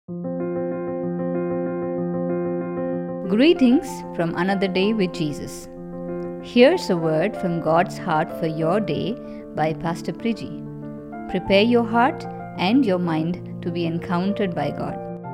Greetings from another day with Jesus. Here's a word from God's heart for your day by Pastor Priji. Prepare your heart and your mind to be encountered by God.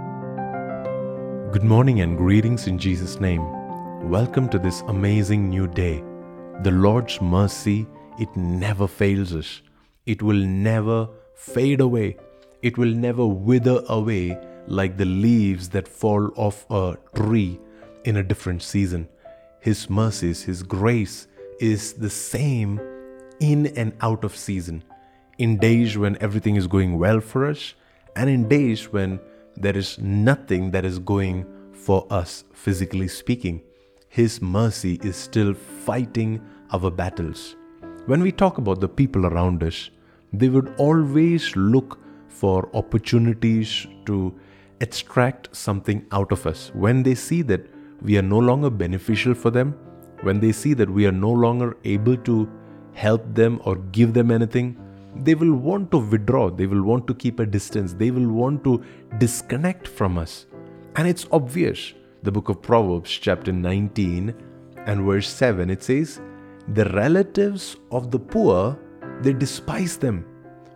Good morning and greetings in Jesus' name. Welcome to this amazing new day. The Lord's mercy, it never fails us. It will never fade away. It will never wither away like the leaves that fall off a tree in a different season. His mercies, His grace is the same in and out of season. In days when everything is going well for us, and in days when there is nothing that is going for us, physically speaking. His mercy is still fighting our battles. When we talk about the people around us, they would always look for opportunities to extract something out of us. When they see that we are no longer beneficial for them, when they see that we are no longer able to help them or give them anything, they will want to withdraw, they will want to keep a distance, they will want to disconnect from us. And it's obvious. The book of Proverbs chapter 19 and verse 7, it says, "The relatives of the poor, they despise them.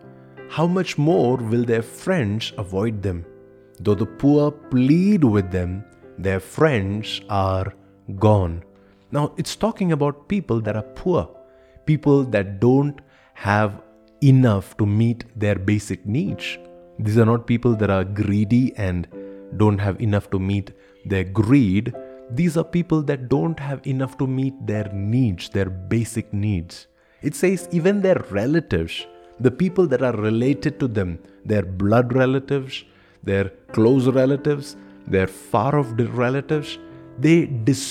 How much more will their friends avoid them? Though the poor plead with them, their friends are gone." Now, it's talking about people that are poor, people that don't have enough to meet their basic needs. These are not people that are greedy and don't have enough to meet their greed. These are people that don't have enough to meet their needs, their basic needs. It says even their relatives, the people that are related to them, their blood relatives, their close relatives, their far off relatives, they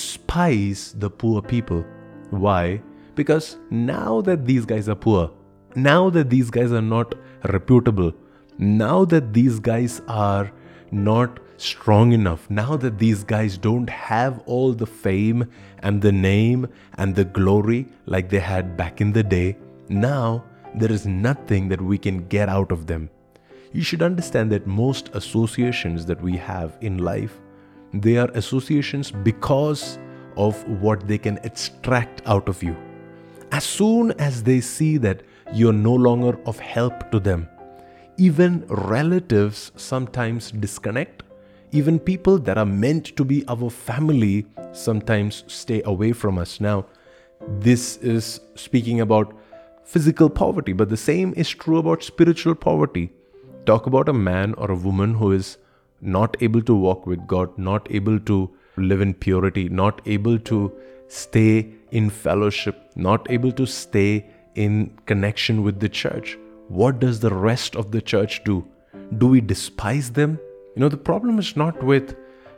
despise the poor people. Why? Because now that these guys are poor, now that these guys are not reputable, now that these guys are not strong enough, now that these guys don't have all the fame and the name and the glory like they had back in the day, now there is nothing that we can get out of them. You should understand that most associations that we have in life, they are associations because of what they can extract out of you. As soon as they see that you're no longer of help to them, even relatives sometimes disconnect. Even people that are meant to be our family sometimes stay away from us. Now, this is speaking about physical poverty, but the same is true about spiritual poverty. Talk about a man or a woman who is not able to walk with God, not able to live in purity, not able to stay in fellowship, not able to stay in connection with the church. What does the rest of the church do? Do we despise them? The problem is not with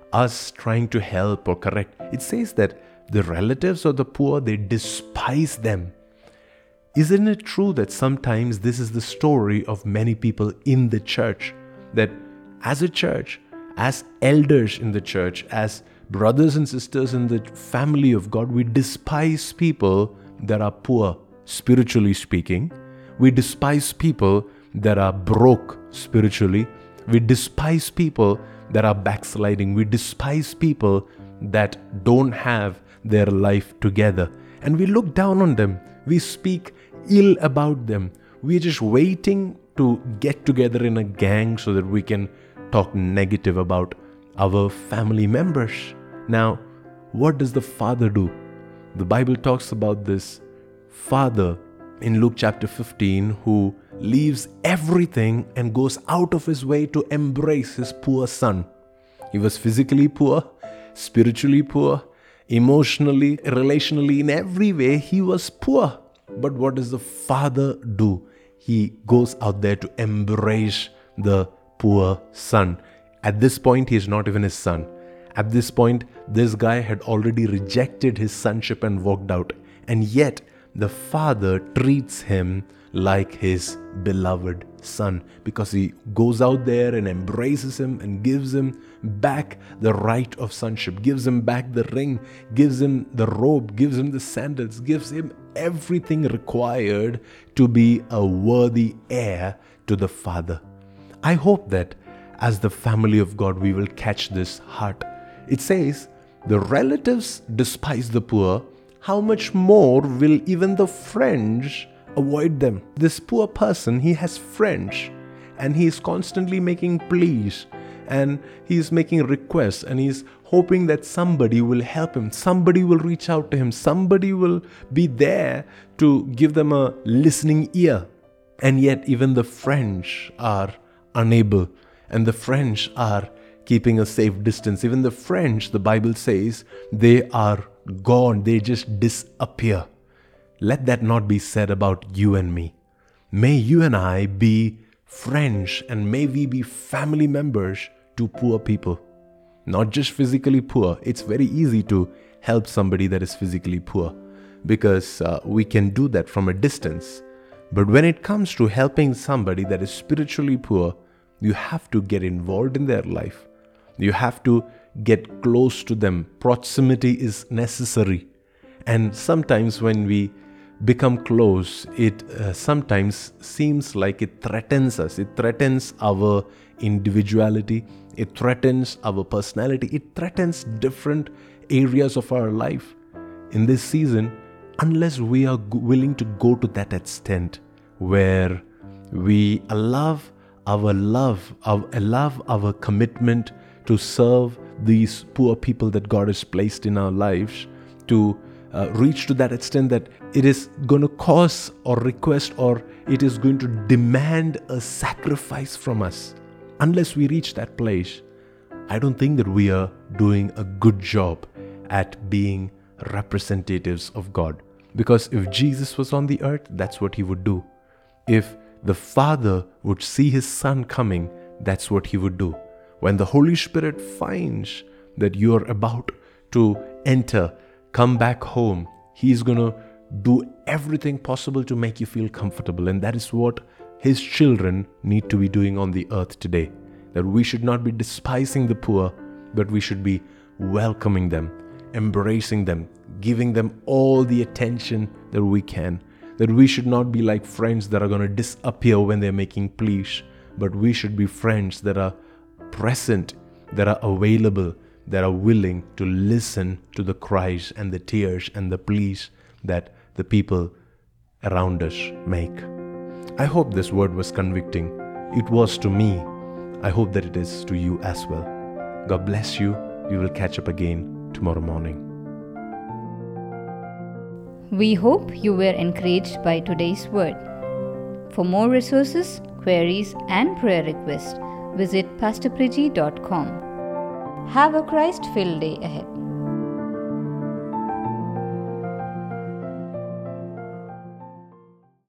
us trying to help or correct. It says that the relatives of the poor, they despise them. Isn't it true that sometimes this is the story of many people in the church? That as a church, as elders in the church, as brothers and sisters in the family of God, we despise people that are poor, spiritually speaking. We despise people that are broke spiritually. We despise people that are backsliding. We despise people that don't have their life together. And we look down on them. We speak ill about them. We're just waiting to get together in a gang so that we can talk negative about our family members. Now, what does the Father do? The Bible talks about this Father in Luke chapter 15 who leaves everything and goes out of his way to embrace his poor son. He was physically poor, spiritually poor, emotionally, relationally, in every way he was poor. But what does the Father do? He goes out there to embrace the poor son. At this point, he is not even his son. At this point, this guy had already rejected his sonship and walked out. And yet, the Father treats him like his beloved son, because he goes out there and embraces him and gives him back the right of sonship, gives him back the ring, gives him the robe, gives him the sandals, gives him everything required to be a worthy heir to the Father. I hope that as the family of God, we will catch this heart. It says, the relatives despise the poor. How much more will even the friends avoid them? This poor person, he has friends, and he is constantly making pleas, and he is making requests, and he is hoping that somebody will help him, somebody will reach out to him, somebody will be there to give them a listening ear. And yet even the friends are unable, and the friends are keeping a safe distance. Even the friends, the Bible says, they are gone, they just disappear. Let that not be said about you and me. May you and I be friends, and may we be family members to poor people. Not just physically poor. It's very easy to help somebody that is physically poor because we can do that from a distance. But when it comes to helping somebody that is spiritually poor, you have to get involved in their life. You have to get close to them. Proximity is necessary. And sometimes when we become close, it sometimes seems like it threatens us. It threatens our individuality. It threatens our personality. It threatens different areas of our life. In this season, unless we are willing to go to that extent where we allow our commitment to serve these poor people that God has placed in our lives, to reach to that extent that it is going to cause or request, or it is going to demand a sacrifice from us. Unless we reach that place, I don't think that we are doing a good job at being representatives of God. Because if Jesus was on the earth, that's what he would do. If the Father would see his Son coming, that's what he would do. When the Holy Spirit finds that you are about to enter, come back home, he's going to do everything possible to make you feel comfortable. And that is what his children need to be doing on the earth today. That we should not be despising the poor, but we should be welcoming them, embracing them, giving them all the attention that we can. That we should not be like friends that are going to disappear when they're making pleas, but we should be friends that are present, that are available, that are willing to listen to the cries and the tears and the pleas that the people around us make. I hope this word was convicting. It was to me. I hope that it is to you as well. God bless you. We will catch up again tomorrow morning. We hope you were encouraged by today's word. For more resources, queries, and prayer requests, visit pastorpriji.com. Have a Christ-filled day ahead.